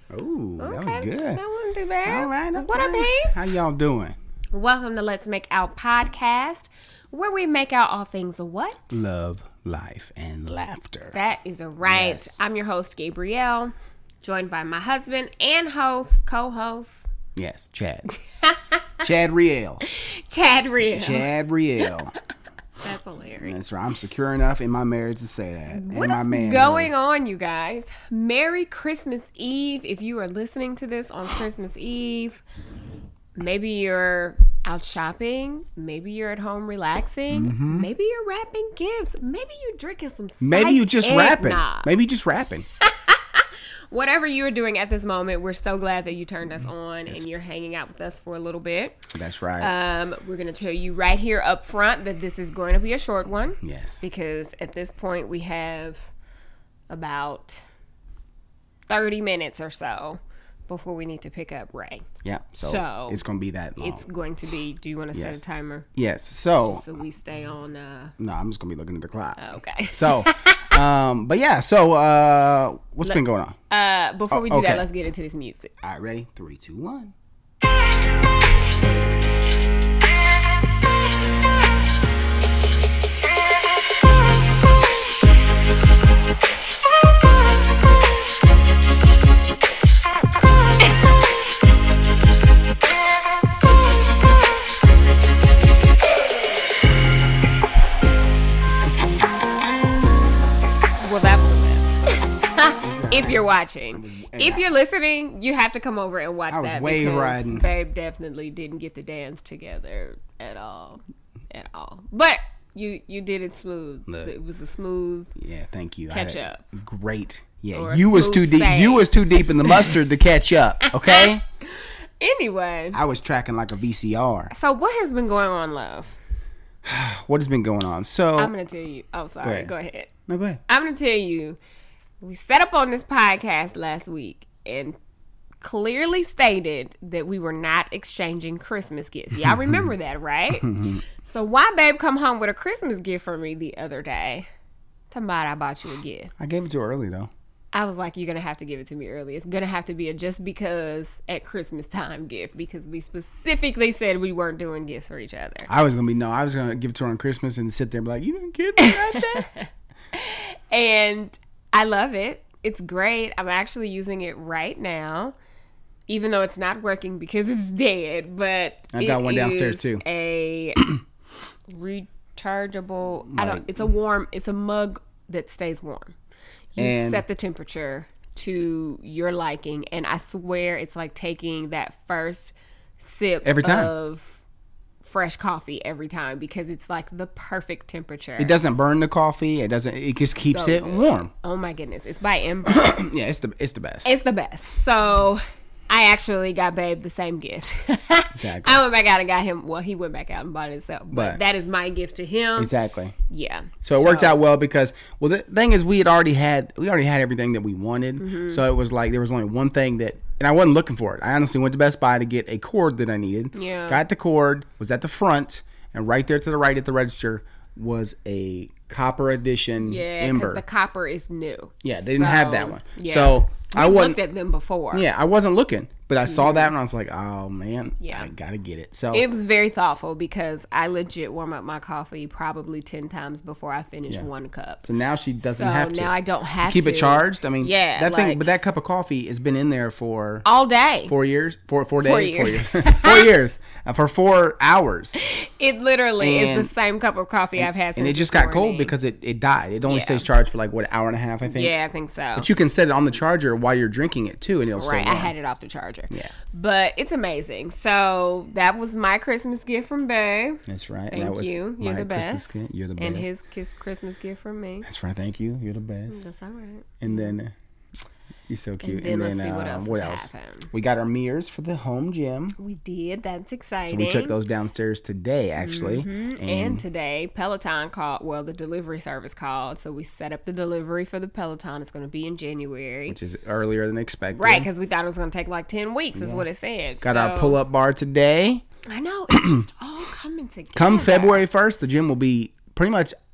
Ooh, Okay, that was good. That wasn't too bad. All right. What up, babes? How y'all doing? Welcome to Let's Make Out podcast, where we make out all things of what? Love, life, and laughter. That is a right. Yes. I'm your host, Gabrielle, joined by my husband and co-host. Yes, Chad. Chad Riel. Chad Real. Chad Riel. That's hilarious. That's right. I'm secure enough in my marriage to say that. What and my is going on, you guys? Merry Christmas Eve. If you are listening to this on Christmas Eve, maybe you're out shopping. Maybe you're at home relaxing. Mm-hmm. Maybe you're wrapping gifts. Maybe you're drinking some spiked Maybe you just rapping. eggnog. Maybe you just rapping. Whatever you are doing at this moment, we're so glad that you turned us on and you're hanging out with us for a little bit. That's right. We're going to tell you right here up front that this is going to be a short one. Yes. Because at this point we have about 30 minutes or so before we need to pick up Ray. Yeah. So it's going to be that long. It's going to be, do you want to set a timer? Yes. So we stay on. No, I'm just going to be looking at the clock. Okay. So, but yeah, so what's been going on? Before we do that, let's get into this music. All right, ready? 3, 2, 1. Well, that was a mess. If you're watching. If you're listening, you have to come over and watch that. I was wave because riding. Babe definitely didn't get the dance together at all. But you did it smooth. Look. It was a smooth. Yeah, thank you. Catch up. Great. Yeah, Or you was too smooth deep. save. You was too deep in the mustard to catch up. Okay. Anyway, I was tracking like a VCR. so what has been going on, love? What has been going on? So I'm gonna tell you. Oh, sorry. Go ahead. No, go ahead. I'm gonna tell you. We set up on this podcast last week and clearly stated that we were not exchanging Christmas gifts. Y'all remember that, right? So why babe come home with a Christmas gift for me the other day? Somebody, I bought you a gift. I gave it to her early though. I was like, you're going to have to give it to me early. It's going to have to be a just because at Christmas time gift because we specifically said we weren't doing gifts for each other. I was gonna give it to her on Christmas and sit there and be like, you didn't get me that. And I love it. It's great. I'm actually using it right now, even though it's not working because it's dead. But I got one downstairs too. A rechargeable. It's a mug that stays warm. You set the temperature to your liking, and I swear it's like taking that first sip Every time. of fresh coffee every time because it's like the perfect temperature. It doesn't burn the coffee. It just keeps So it good. warm. Oh my goodness, it's by Ember. Yeah, it's the best. It's the best. So I actually got Babe the same gift. Exactly. I went back out and got him. Well, he went back out and bought it himself. But that is my gift to him. Exactly. Yeah. So it worked out well because, well, the thing is, we already had everything that we wanted. Mm-hmm. So it was like there was only one thing that, and I wasn't looking for it. I honestly went to Best Buy to get a cord that I needed. Yeah. Got the cord, was at the front, and right there to the right at the register was a copper edition Ember. The copper is new. Yeah, they didn't have that one. Yeah. So I wasn't looked at them before. Yeah, I wasn't looking, but I saw that and I was like, oh man, Yeah. I gotta get it. So It was very thoughtful because I legit warm up my coffee probably 10 times before I finish one cup. So now she doesn't So have to. now I don't have keep to it charged. I mean, Yeah, that thing, like- but that cup of coffee has been in there for all day. 4 years, four days, 4 years. 4 years, 4 years, for 4 hours, It literally And- is the same cup of coffee I've had since and it just this got cold morning. because it died. It only Yeah. stays charged for like what, an hour and a half, I think. Yeah, I think so. But you can set it on the charger while you're drinking it too, and it'll stay Right, I warm. had it off the charger. Yeah. But it's amazing. So that was my Christmas gift from Babe. That's right. Thank that was you. You're my the Christmas best. gift. You're the best. And his Christmas gift from me. That's right. Thank you. You're the best. That's all right. And then you're so cute. And then let's see what else has happened. We got our mirrors for the home gym. We did. That's exciting. So we took those downstairs today, actually. And today, Peloton called. Well, the delivery service called. So we set up the delivery for the Peloton. It's going to be in January. Which is earlier than expected. Right, because we thought it was going to take like 10 weeks is what it said. Got our pull-up bar today. I know. It's just all coming together. Come February 1st, the gym will be pretty much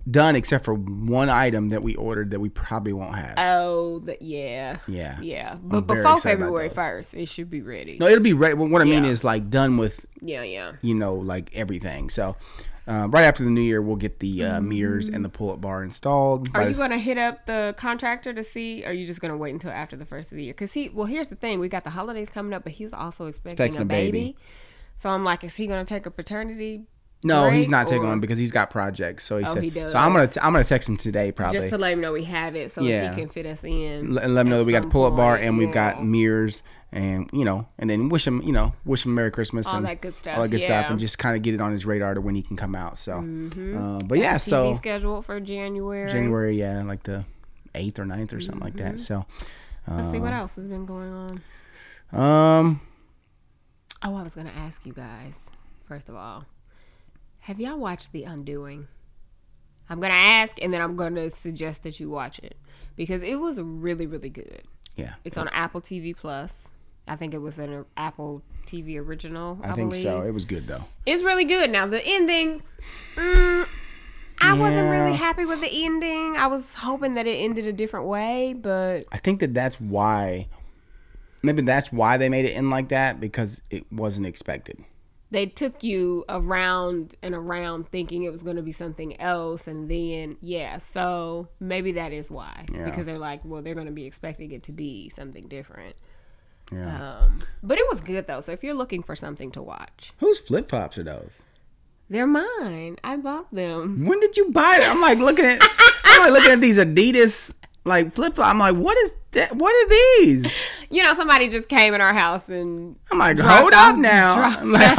done except for one item that we ordered that we probably won't have. Oh, yeah. But before February 1st, it should be ready. No, it'll be ready. What I mean is like done with. Yeah. Like everything. So. Right after the new year, we'll get the mirrors and the pull-up bar installed. Are you going to hit up the contractor to see, or are you just going to wait until after the first of the year? Because here's the thing. We got the holidays coming up, but he's also expecting a baby. So I'm like, is he going to take a paternity No, break, he's not taking one because he's got projects. So he said, he does. So I'm gonna text him today probably. Just to let him know we have it so he can fit us in. Let him know that we got the pull-up bar and we've got mirrors and and then wish him Merry Christmas all and that good stuff. All that good stuff and just kind of get it on his radar to when he can come out. So, but yeah, so TV scheduled for January. Like the 8th or 9th or something like that. So, let's see what else has been going on. I was gonna ask you guys first of all. Have y'all watched The Undoing? I'm going to ask, and then I'm going to suggest that you watch it. Because it was really, really good. Yeah. It's on Apple TV+. I think it was an Apple TV original, I think believe. so. It was good, though. It's really good. Now, the ending, I wasn't really happy with the ending. I was hoping that it ended a different way, but... I think that's why... Maybe that's why they made it end like that, because it wasn't expected. They took you around and around thinking it was going to be something else. And then, so maybe that is why. Yeah. Because they're like, well, they're going to be expecting it to be something different. Yeah. But it was good, though. So if you're looking for something to watch. Whose flip-flops are those? They're mine. I bought them. When did you buy them? I'm like looking at these Adidas like flip-flops. I'm like, what is that? What are these? Somebody just came in our house and I'm like, hold up now.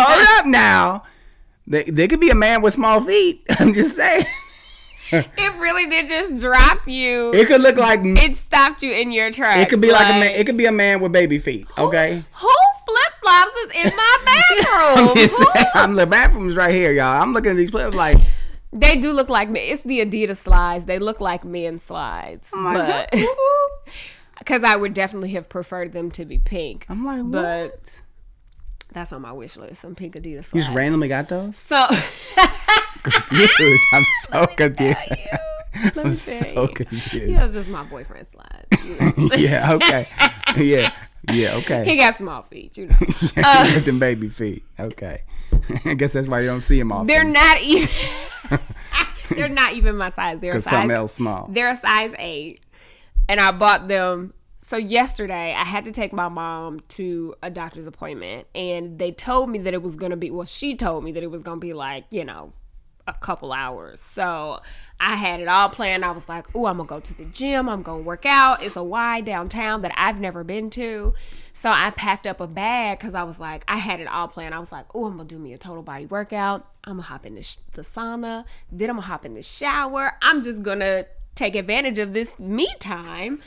They could be a man with small feet. I'm just saying. It really did just drop you. It could look like it stopped you in your tracks. It could be like a man. It could be a man with baby feet. Okay. Who flip-flops is in my bathroom? I'm just saying. The bathroom's right here, y'all. I'm looking at these flips like. They do look like men. It's the Adidas slides. They look like men's slides. But because I would definitely have preferred them to be pink. I'm like, but what? That's on my wish list. Some pink Adidas slides. You just randomly got those? So confused. I'm so confused. I'm so confused. Yeah, it's just my boyfriend's slides. Yeah, okay. Yeah, okay. He got small feet, with them baby feet. Okay. I guess that's why you don't see them often. They're not even. They're not even my size. They're something else small. They're a size 8, and I bought them. So yesterday, I had to take my mom to a doctor's appointment, and they told me that it was going to be. Well, she told me that it was going to be like a couple hours. So I had it all planned. I was like, "Oh, I'm gonna go to the gym. I'm gonna work out. It's a Y downtown that I've never been to." So I packed up a bag because I was like, I had it all planned. I was like, oh, I'm going to do me a total body workout. I'm going to hop in the sauna. Then I'm going to hop in the shower. I'm just going to take advantage of this me time.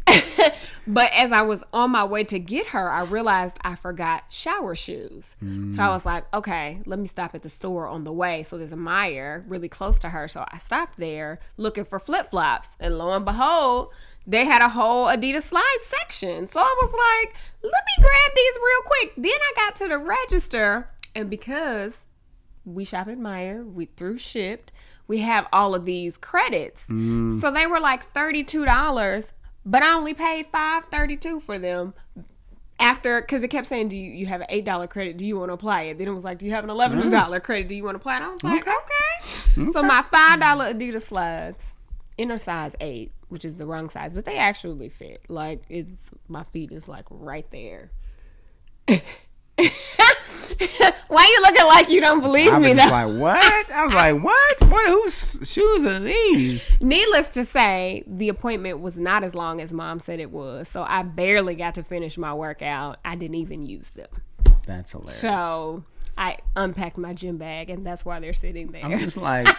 But as I was on my way to get her, I realized I forgot shower shoes. So I was like, okay, let me stop at the store on the way. So there's a Meijer really close to her. So I stopped there looking for flip-flops. And lo and behold, they had a whole Adidas slide section. So I was like, let me grab these real quick. Then I got to the register. And because we shop at Meijer, we through shipped, we have all of these credits. So they were like $32, but I only paid $5.32 for them. After, because it kept saying, do you have an $8 credit? Do you want to apply it? Then it was like, do you have an $11 credit? Do you want to apply it? I was like, okay. So my $5 Adidas slides, inner size 8, which is the wrong size, but they actually fit. Like, my feet is like right there. Why you looking like you don't believe me? I was like, what? I was like, what? Whose shoes are these? Needless to say, the appointment was not as long as Mom said it was. So I barely got to finish my workout. I didn't even use them. That's hilarious. So I unpacked my gym bag, and that's why they're sitting there. I'm just like...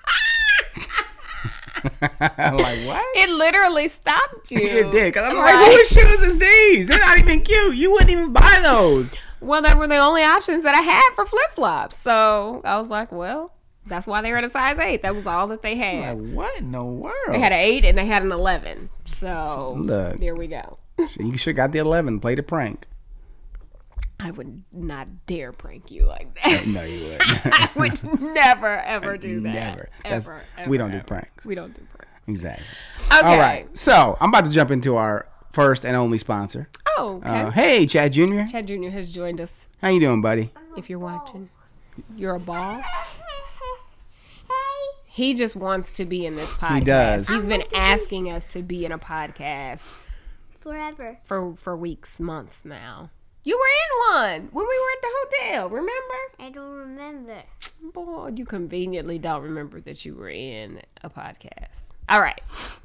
like, what? It literally stopped you. It did. Because I'm like, whose shoes is these? They're not even cute. You wouldn't even buy those. Well, they were the only options that I had for flip-flops. So I was like, well, that's why they were at a size 8. That was all that they had. Like, what in the world? They had an 8 and they had an 11. So look, there we go. So you should have got the 11. Played a prank. I would not dare prank you like that. No, you wouldn't. I would never, ever do that. Never. Ever, We don't ever. do pranks. We don't do pranks. Exactly. Okay. All right. So I'm about to jump into our first and only sponsor. Oh, okay. Hey, Chad Jr. Chad Jr. has joined us. How you doing, buddy? If you're watching, you're a ball. He just wants to be in this podcast. He does. He's been asking us to be in a podcast Forever. for weeks, months now. You were in one when we were at the hotel, remember? I don't remember. Boy, you conveniently don't remember that you were in a podcast. All right.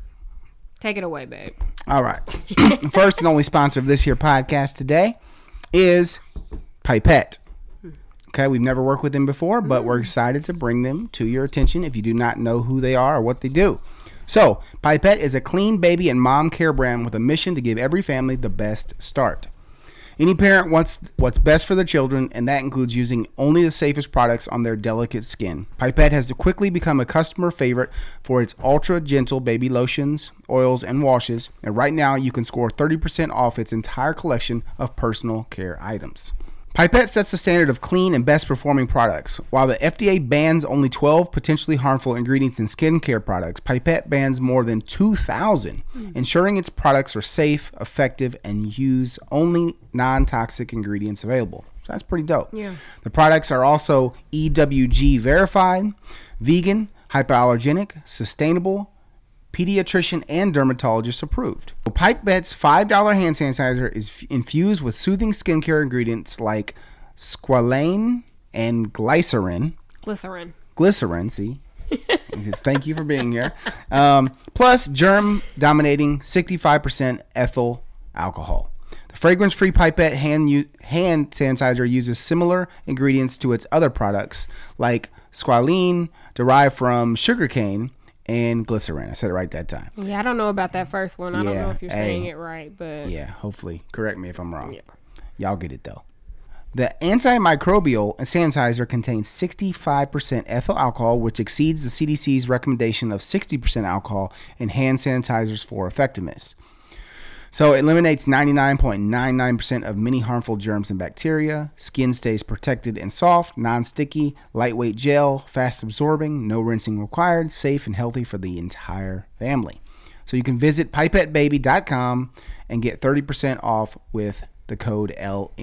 Take it away, babe. All right. First and only sponsor of this here podcast today is Pipette. Okay, we've never worked with them before, but we're excited to bring them to your attention if you do not know who they are or what they do. So, Pipette is a clean baby and mom care brand with a mission to give every family the best start. Any parent wants what's best for their children, and that includes using only the safest products on their delicate skin. Pipette has quickly become a customer favorite for its ultra gentle baby lotions, oils, and washes, and right now you can score 30% off its entire collection of personal care items. Pipette sets the standard of clean and best performing products. While the FDA bans only 12 potentially harmful ingredients in skincare products, Pipette bans more than 2,000, ensuring its products are safe, effective, and use only non-toxic ingredients available. So that's pretty dope. Yeah. The products are also EWG verified, vegan, hypoallergenic, sustainable, pediatrician and dermatologist approved. Pipette's $5 hand sanitizer is infused with soothing skincare ingredients like squalane and glycerin. Glycerin, see? Thank you for being here. Plus germ-dominating 65% ethyl alcohol. The fragrance-free Pipette hand sanitizer uses similar ingredients to its other products like squalene, derived from sugarcane, and glycerin. I said it right that time. Yeah, I don't know about that first one. I don't know if you're hey. saying it right, but Yeah, hopefully. Correct me if I'm wrong. Yeah. Y'all get it, though. The antimicrobial sanitizer contains 65% ethyl alcohol, which exceeds the CDC's recommendation of 60% alcohol in hand sanitizers for effectiveness. So it eliminates 99.99% of many harmful germs and bacteria. Skin stays protected and soft, non-sticky, lightweight gel, fast absorbing, no rinsing required, safe and healthy for the entire family. So you can visit pipettebaby.com and get 30% off with the code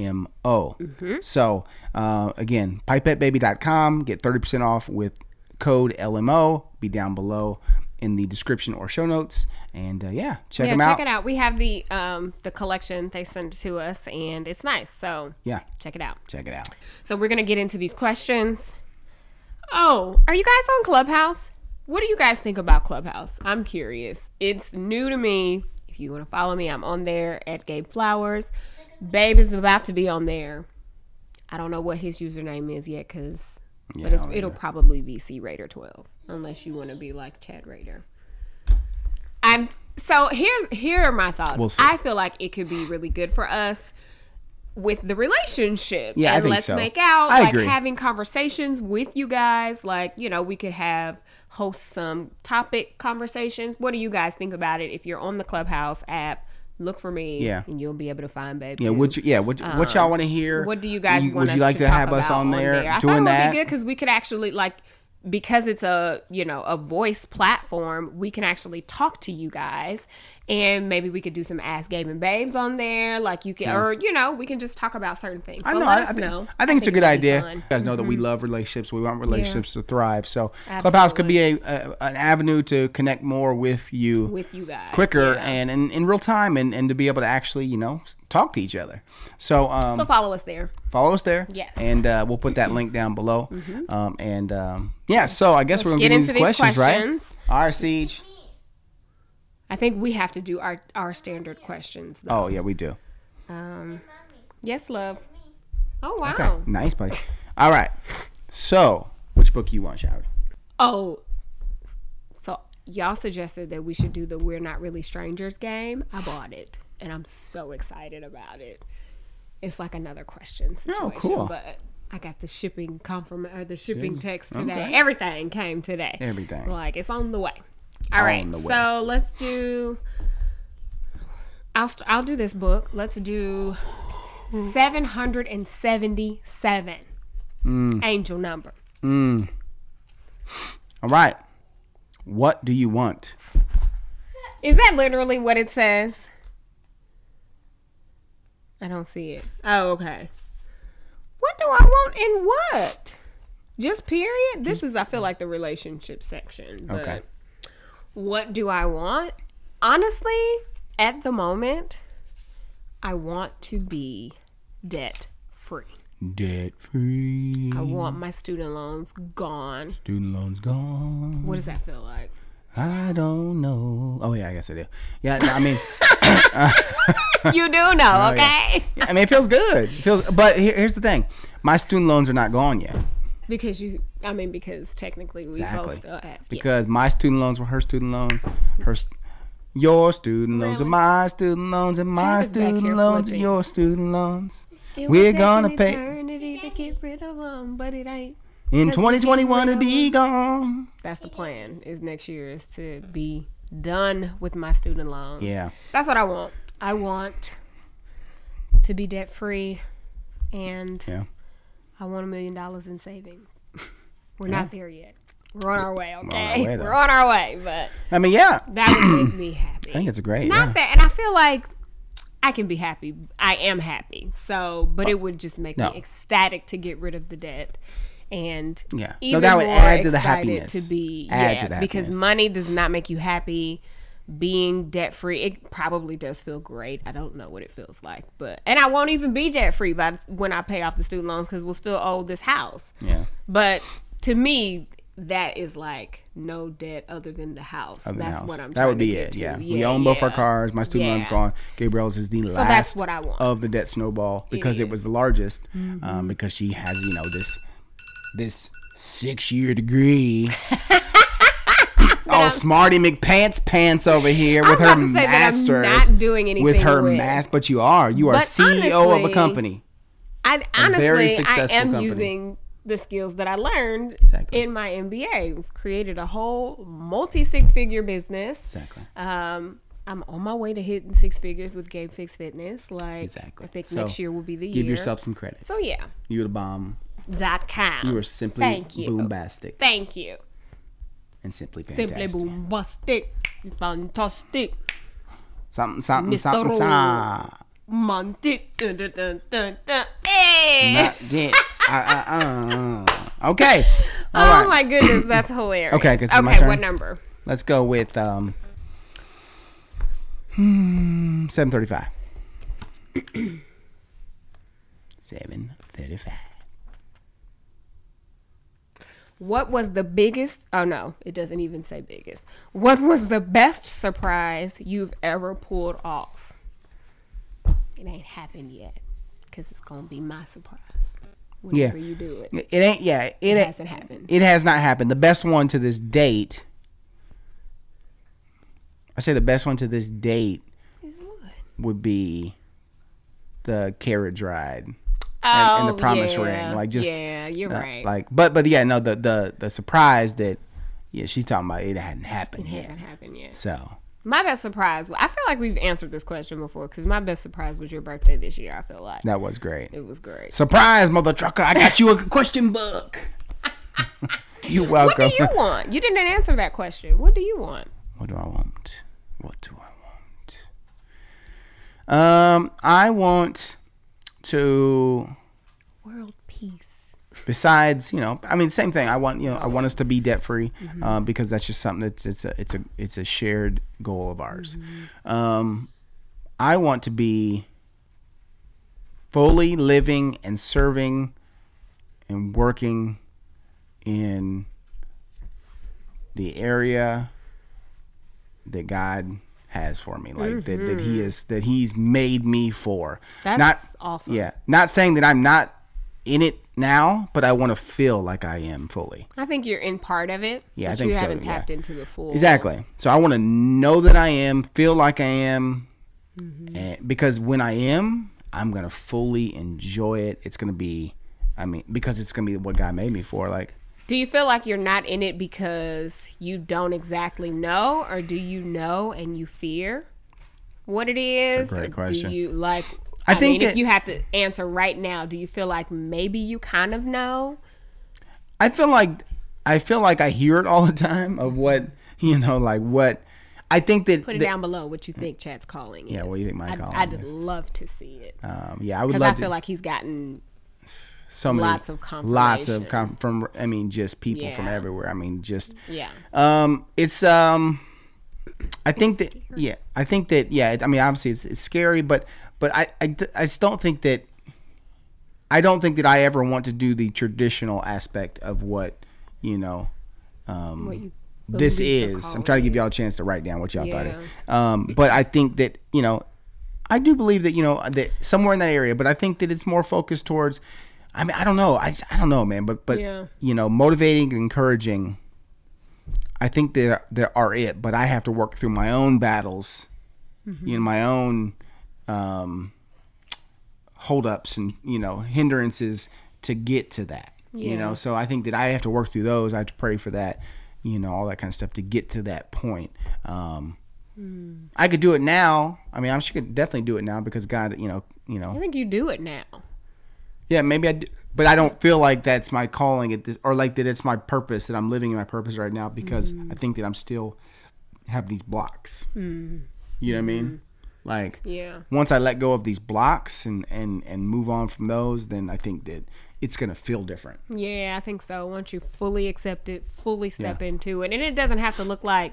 LMO. So again, pipettebaby.com, get 30% off with code LMO. Be down below in the description or show notes, and check them out. Check it out. We have the collection they sent to us, and it's nice. So check it out. So we're gonna get into these questions. Oh, are you guys on Clubhouse? What do you guys think about Clubhouse? I'm curious. It's new to me. If you want to follow me, I'm on there at Gabe Flowers. Babe is about to be on there. I don't know what his username is yet, but it'll probably be C Raider 12, unless you want to be like Chad Raider. Here are my thoughts. We'll see. I feel like it could be really good for us with the relationship. Yeah, and I think let's so. make out, I like agree. having conversations with you guys. Like, we could host some topic conversations. What do you guys think about it? If you're on the Clubhouse app, look for me, and you'll be able to find Babe. Yeah, too. what y'all want to hear? What do you guys want would us you like to to have talk us about on there I doing thought it that? would be good because we could actually because it's a voice platform, we can actually talk to you guys, and maybe we could do some Ask Gabe and Babes on there. Like you can, or we can just talk about certain things. So I think it's a good it'd be idea. fun. You guys know that we love relationships. We want relationships to thrive. So Absolutely. Clubhouse could be an avenue to connect more with you guys quicker yeah. and in real time, and to be able to actually talk to each other. So So follow us there. follow us there. Yes. And we'll put that link down below. So I guess we're going to get into these questions, right? All right, Siege. I think we have to do our standard questions, though. Oh, yeah, we do. Yes, love. Oh, wow. Okay, nice, buddy. All right. So, which book you want, Showdy? Oh, so y'all suggested that we should do the We're Not Really Strangers game. I bought it, and I'm so excited about it. It's like another question situation. Oh, cool. But I got the shipping text today. Okay. Everything came today. Everything. Like, it's on the way. All right. So let's do. I'll do this book. Let's do 777. Angel number. All right. What do you want? Is that literally what it says? I don't see it. Oh, okay. What do I want and what? Just period? This is, I feel like, the relationship section. But Okay. what do I want? Honestly, at the moment, I want to be debt free. Debt free. I want my student loans gone. Student loans gone. What does that feel like? I don't know. Oh yeah, I guess I do. Yeah, I mean, You do know, Oh, okay? yeah. I mean, it feels good. It feels, but here's the thing: my student loans are not gone yet. Because technically we both still have. Because my student loans were her student loans. Your student loans are Really? my student loans, and my Chad is back student here loans are flipping. your student loans. It We're will take gonna an pay eternity to get rid of them, but it ain't. in 'Cause we 2021 get to rid be of gone. That's the plan. Is next year is to be done with my student loans. Yeah, That's what I want. I want to be debt free, and yeah. I want $1 million in savings. We're not there yet. We're on our way. our Okay, way, though. we're on our way, but I mean, yeah. that would make me happy. I think it's a great. Not yeah. that, and I feel like I can be happy. I am happy. So, but it would just make No. me ecstatic to get rid of the debt, and Yeah. No, even that would more add to the excited happiness. To be Add to the because happiness. money does not make you happy. Being debt free, it probably does feel great. I don't know what it feels like, and I won't even be debt free by when I pay off the student loans because we'll still owe this house. Yeah. But to me, that is like no debt other than the house. Other than That's house. what I'm. That would trying to be get it. to. Yeah. We own both our cars. My student loan's Yeah. gone. Gabrielle's is the last that's what I want. of the debt snowball because it was the largest. Mm-hmm. Because she has, this 6-year degree. Oh, Smarty McPants over here with I'm her about to say that I'm masters. not doing anything with her with. but you are. You are But CEO of a honestly, company. I very honestly, I successful am company. using the skills that I learned Exactly. in my MBA. We've created a whole multi-6-figure business. Exactly. I'm on my way to hitting 6 figures with Gabe Fix Fitness. Like, Exactly. I think So, next year will be the year. Give yourself some credit. So yeah, You're the bomb. .com. You are simply Thank you. boombastic Thank you. and simply fantastic. Simply bombastic. Fantastic. Something, something, Mr. something, Rowe. something. Monty. Dun, dun, dun, dun, dun. Hey. Okay. All Oh right. my goodness, that's hilarious. Okay, 'cause it's my okay, turn. what number? Let's go with 735. 735. What was the biggest? Oh no, it doesn't even say biggest. What was the best surprise you've ever pulled off? It ain't happened yet, cause it's gonna be my surprise whenever you do it. It ain't. Yeah. It hasn't happened. It has not happened. The best one to this date. I say the best one to this date would be the carriage ride. And the promise ring, like just yeah, you're right. Like, but yeah, no, the surprise that she's talking about it hadn't happened It yet. hasn't happened yet. So My best surprise. I feel like we've answered this question before because my best surprise was your birthday this year. I feel like that was great. it was great. Surprise, mother trucker! I got you a question book. You're What do welcome. you want? You didn't answer that question. What do you want? What do I want? What do I want? I want to. World peace. Besides, I mean, same thing. I want, I want us to be debt free, because that's just something that's it's a shared goal of ours. I want to be fully living and serving and working in the area that God has for me, like that He's made me for. That's not awesome. Yeah, not saying that I'm not in it now, but I want to feel like I am fully. I think you're in part of it. Yeah, but I think you so, haven't yeah. tapped into the full. Exactly. So I want to know that I am, feel like I am, and because when I am, I'm gonna fully enjoy it. It's gonna be, because it's gonna be what God made me for. Like, Do you feel like you're not in it because you don't exactly know, or do you know and you fear what it is? That's a great Or question. Do you like? I think if you had to answer right now, do you feel like maybe you kind of know? I feel like I hear it all the time of what, like what I think that. Put it down below what you think Chad's calling is. Yeah, what do you think my calling I'd is? love to see it. Yeah, I would love Because I to. feel like he's gotten So many, lots of confirmation. from just people from Yeah. everywhere. I mean, just Yeah. it's I think that I mean, obviously it's scary, but I just don't think that I ever want to do the traditional aspect of what What you this believe the is. I'm trying to give calling y'all a chance to write down what y'all thought Yeah. it. But I think that I do believe that that somewhere in that area, but I think that it's more focused towards. I mean, I don't know. I don't know, man. But Yeah. motivating and encouraging. I think that there are it, but I have to work through my own battles, my own holdups and hindrances to get to that. Yeah. So I think that I have to work through those. I have to pray for that, all that kind of stuff to get to that point. I could do it now. I mean, I could definitely do it now because God, I think you do it now. Yeah, maybe I do, but I don't feel like that's my calling at this, or like that it's my purpose, that I'm living in my purpose right now, because I think that I'm still have these blocks. You know what I mean? Like, Yeah. once I let go of these blocks and move on from those, then I think that it's going to feel different. Yeah, I think so. Once you fully accept it, fully step into it, and it doesn't have to look like,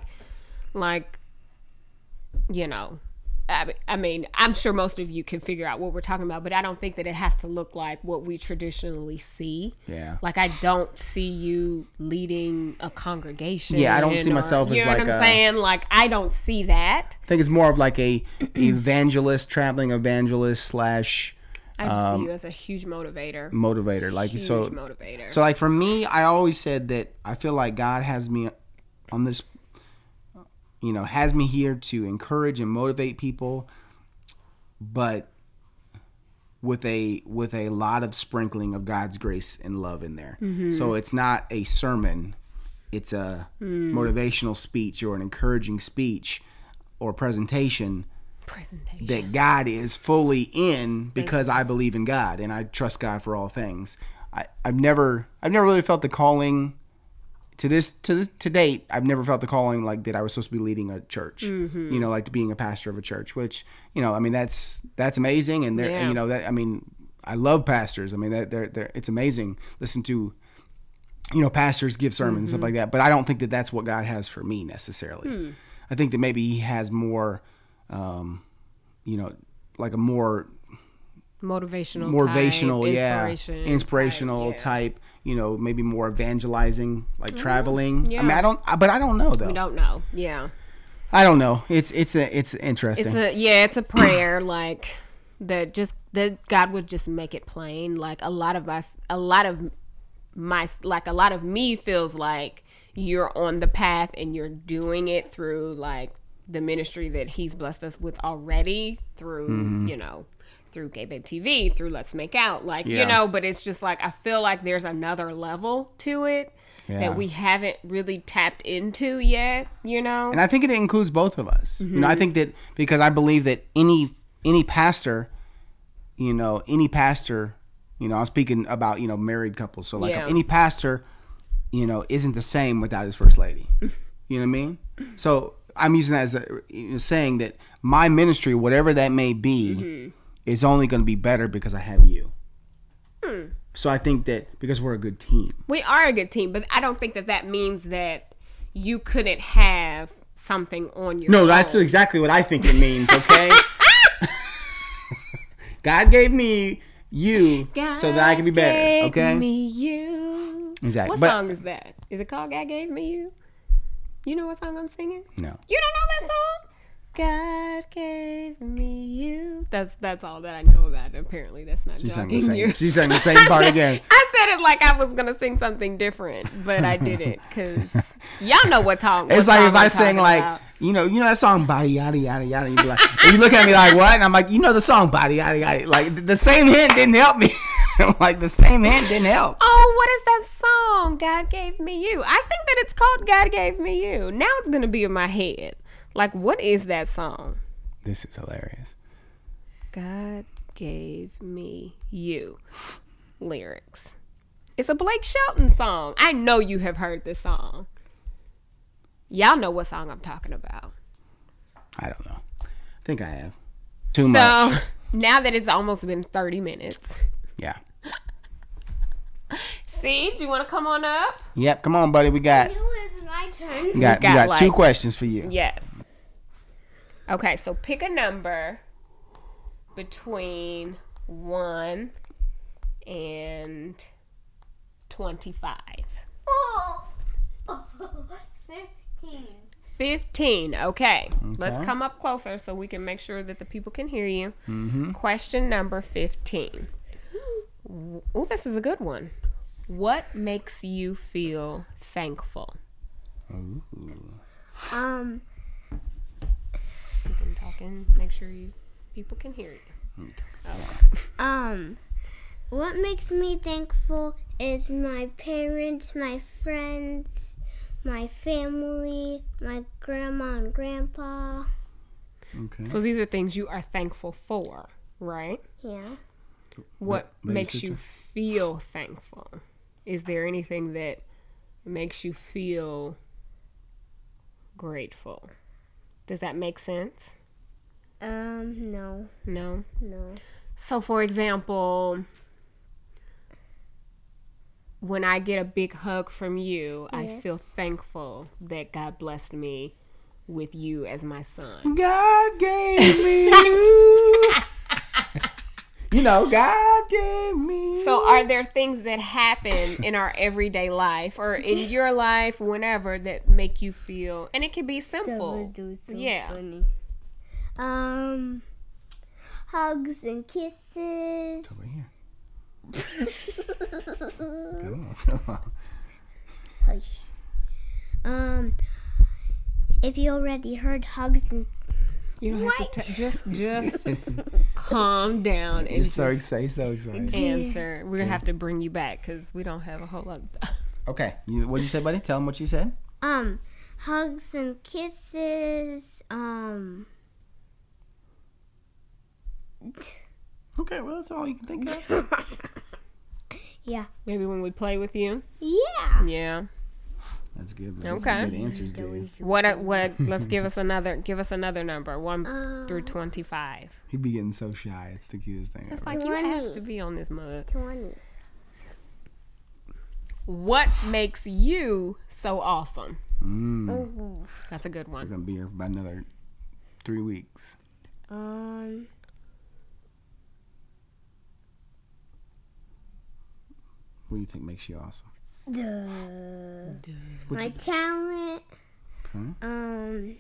I mean, I'm sure most of you can figure out what we're talking about, but I don't think that it has to look like what we traditionally see. Yeah. Like, I don't see you leading a congregation. Yeah, I don't see myself as you know like what I'm a- saying? Like, I don't see that. I think it's more of like a traveling evangelist slash I just see you as a huge motivator. motivator. Like, Huge so motivator. So, like, for me, I always said that I feel like God has me on this, has me here to encourage and motivate people, but with a lot of sprinkling of God's grace and love in there. So it's not a sermon, it's a motivational speech or an encouraging speech or presentation that God is fully in, because I believe in God and I trust God for all things. I've never really felt the calling to date. I've never felt the calling like that I was supposed to be leading a church, like to being a pastor of a church, which, I mean, that's amazing. And they're, I mean, I love pastors. I mean, they're it's amazing. Listen to, pastors give sermons and stuff like that, but I don't think that that's what God has for me necessarily. I think that maybe he has more, like a more motivational type, inspirational type, maybe more evangelizing, like traveling. Yeah. I mean, I don't know though. We don't know. Yeah. I don't know. It's interesting. It's a prayer, like that God would just make it plain. Like a lot of me feels like you're on the path and you're doing it through like the ministry that he's blessed us with already through, through Gay Babe TV, through Let's Make Out, but it's just like, I feel like there's another level to it that we haven't really tapped into yet, And I think it includes both of us. I think that because I believe that any pastor, I'm speaking about, married couples. So like any pastor, isn't the same without his first lady. You know what I mean? So I'm using that as saying that my ministry, whatever that may be, is only going to be better because I have you. So I think that because we're a good team. We are a good team, but I don't think that means that you couldn't have something on your own. That's exactly what I think it means, okay? God gave me you so that I can be better, okay? God gave me you. Exactly. What song is that? Is it called God Gave Me You? You know what song I'm singing? No. You don't know that song? God gave me you. That's all that I know about it. Apparently, that's not jogging you. She sang the same part again. I said it like I was gonna sing something different, but I didn't, because y'all know what song. It's like if I sang sang like you know that song Body Yada Yada Yada. You be like, and you look at me like what? And I'm like, the song Body Yada Yada. Like the same hint didn't help me. Like the same hint didn't help. Oh, what is that song? God Gave Me You. I think that it's called God Gave Me You. Now it's gonna be in my head. Like, what is that song? This is hilarious. God gave me you. Lyrics. It's a Blake Shelton song. I know you have heard this song. Y'all know what song I'm talking about. I don't know. I think I have. Too much. So, now that it's almost been 30 minutes. Yeah. See, do you want to come on up? Yep. Come on, buddy. We got. It was my turn. We got like- 2 questions for you. Yes. Okay, so pick a number between 1 and 25. 15. 15. Okay. Let's come up closer so we can make sure that the people can hear you. Question number 15. Oh, this is a good one. What makes you feel thankful? You can talk and make sure people can hear you. What makes me thankful is my parents, my friends, my family, my grandma and grandpa. Okay. So these are things you are thankful for, right? Yeah. What Baby makes sister? you feel thankful? Is there anything that makes you feel grateful? Does that make sense? No. No? No. So, for example, when I get a big hug from you, I Yes. feel thankful that God blessed me with you as my son. God gave me you. You know, God gave me. So are there things that happen in our everyday life or in your life, whenever, that make you feel, and it can be simple. Yeah. Funny. Hugs and kisses. Over here. Come on. Hush. If you already heard hugs and You don't have to just calm down You're and so just excited. answer. We're gonna have to bring you back because we don't have a whole lot of time. Okay. What'd you say, buddy? Tell them what you said. hugs and kisses. Okay, well, that's all you can think of. Yeah. Maybe when we play with you. Yeah. Yeah. That's good. That's Okay. Good answers, Dave. What? Let's give us another number. 1 through 25. He'd be getting so shy. It's the cutest thing It's ever. like you 20. have to be on this mug. 20. What makes you so awesome? Ooh. That's a good We're one. gonna be here for about another 3 weeks. What do you think makes you awesome? What's My talent. Okay.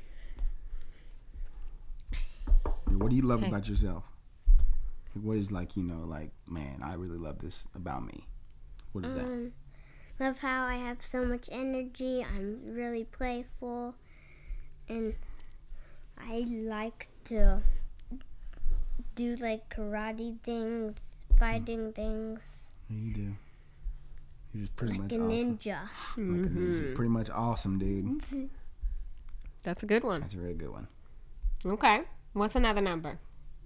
What do you love Okay. about yourself? Like, what is man, I really love this about me. What is that? Love how I have so much energy. I'm really playful, and I like to do like karate things, fighting things, Yeah, you do. You're just pretty like much a awesome. ninja. Like a ninja. Pretty much awesome, dude. That's a good one. That's a really good one. Okay. What's another number?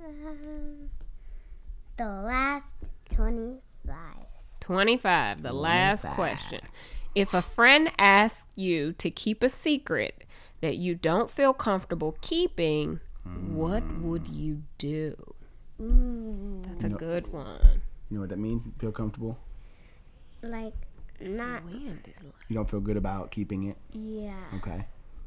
The last 25. 25. The last 25. question. If a friend asks you to keep a secret that you don't feel comfortable keeping, what would you do? That's a good one. You know what that means? Feel comfortable? Like, not, Wind is like, You don't feel good about keeping it? yeah. Okay.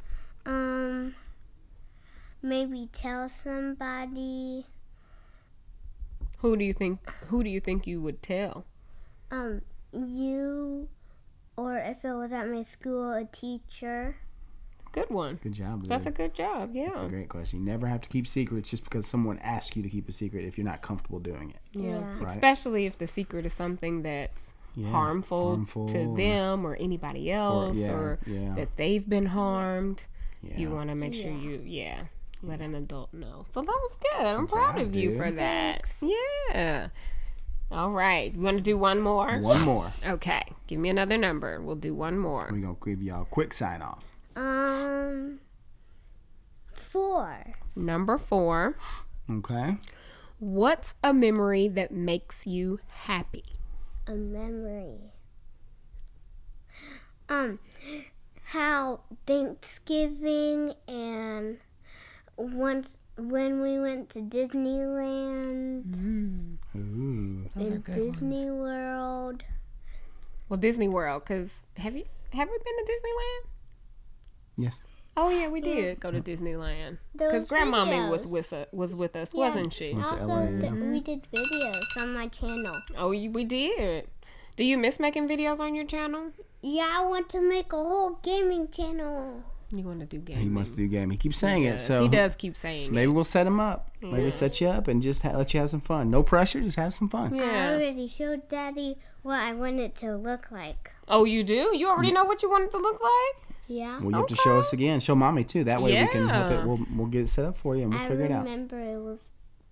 Maybe tell somebody. who do you think you would tell? You, or if it was at my school, a teacher. Good one. Good job, dude. That's a good job. That's Yeah. a great question. You never have to keep secrets just because someone asks you to keep a secret if you're not comfortable doing it. Yeah. Yeah. Right. Especially if the secret is something that's Yeah, harmful to or- them or anybody else or yeah. that they've been harmed. Yeah. You want to make sure you let an adult know. So that was good. I'm Good proud job, of you dude. for that. Yeah. All right. You want to do one more? One more. Okay. Give me another number. We'll do one more. We're going to give y'all a quick sign off. 4. Number 4. Okay. What's a memory that makes you happy? A memory. How Thanksgiving and once when we went to Disneyland Ooh. Those are and good Disney World. Well, Disney World, because have we been to Disneyland? Yes. Oh yeah, we did go to Disneyland. Those Because Grandmommy videos. was with us, Yeah. wasn't she? Went to Also, LA, yeah. we did videos on my channel. Oh, we did. Do you miss making videos on your channel? Yeah, I want to make a whole gaming channel. You want to do gaming? He must do game. He keeps saying He it. does. So He does keep saying maybe it. we'll set him up. Maybe we'll set you up and just let you have some fun. No pressure. Just have some fun. I Yeah. already showed Daddy what I want it to look like. Oh, you do? You already know what you want it to look like? Yeah. Well, you have to show us again. Show Mommy too. That way we can help Yeah. it. We'll get it set up for you and we'll I figure it out. remember it was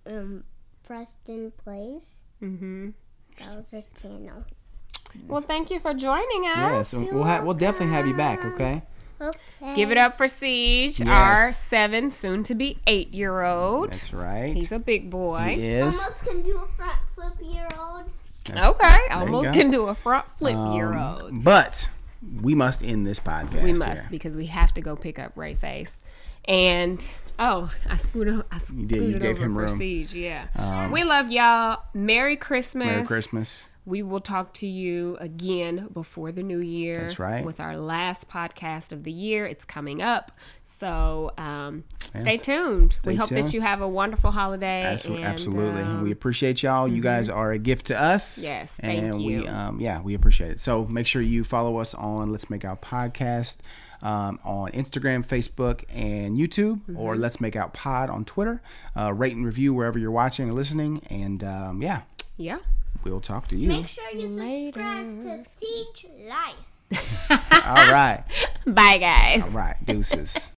Preston Place. Mm-hmm. That was his channel. Well, thank you for joining us. Yes, we'll definitely have you back. Okay. Okay. Give it up for Siege, Yes. our 7, soon to be 8-year-old. That's right. He's a big boy. He is. Almost can do a front flip year-old. Okay, you almost go. can do a front flip year old. But we must end this podcast. We must here. because we have to go pick up Ray Face. And I scooted You did. You gave over him for room. Siege. Yeah, we love y'all. Merry Christmas. Merry Christmas. We will talk to you again before the new year. That's right. With our last podcast of the year. It's coming up. So stay tuned. We hope tuned. that you have a wonderful holiday. Absolutely. And we appreciate y'all. You guys are a gift to us. Yes, thank and you. we appreciate it. So make sure you follow us on Let's Make Out Podcast on Instagram, Facebook, and YouTube, or Let's Make Out Pod on Twitter. Rate and review wherever you're watching or listening. And Yeah. we'll talk to you. Make sure you subscribe to Siege Life. All right. Bye, guys. All right. Deuces.